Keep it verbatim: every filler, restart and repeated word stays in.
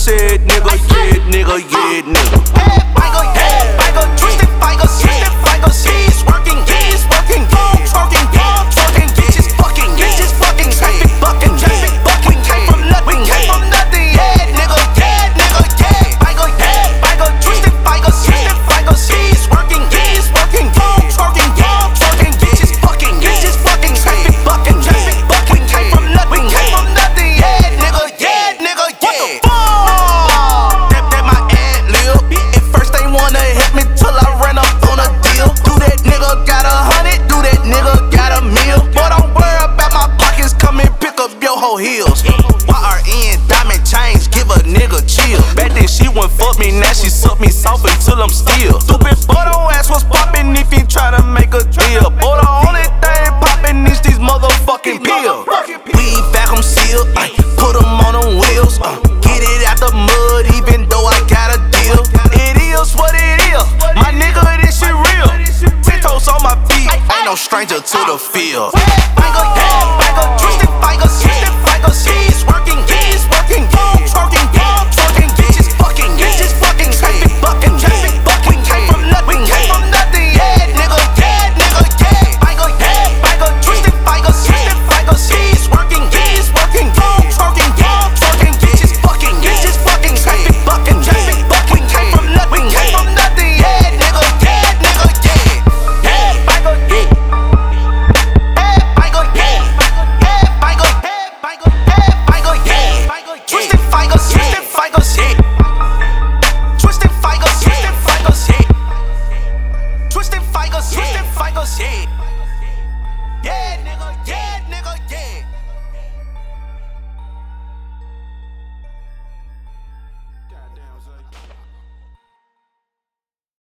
said, nigga, yeah, nigga, yeah, nigga. Finger, yeah, finger, twisted finger, twisted finger, he's working, he's working, yeah, twerking, yeah, twerking, bitches fucking, bitches fucking, traffic bucking, traffic bucking, came from nothing, came from nothing, yeah, nigga, yeah, nigga, yeah, finger, yeah, finger, twisted finger, twisted finger, he's working, he's working, yeah, twerking, yeah, twerking, bitches fucking, bitches fucking, traffic bucking, traffic bucking, came from nothing, came from nothing, yeah, nigga, yeah, nigga, yeah. That that my ad lib. At first they wanna hit me till I ran up on a deal. Do that nigga got a hundred? Do that nigga got a meal? But don't worry about my pockets. Come and pick up your whole heels. Y R N diamond chains, give a nigga chill. Back then she wouldn't fuck me, now she suck me soft until I'm still. Stupid photo ass was poppin' if you try to make a deal. Boy, the only thing poppin' is these motherfucking pills. We vacuum seal, ay, put 'em on them wheels. Uh, get it out the mud, even though I got a deal. It is what it is, my nigga, this shit real. Ten toes on my feet, Ain't no stranger to the field. finger,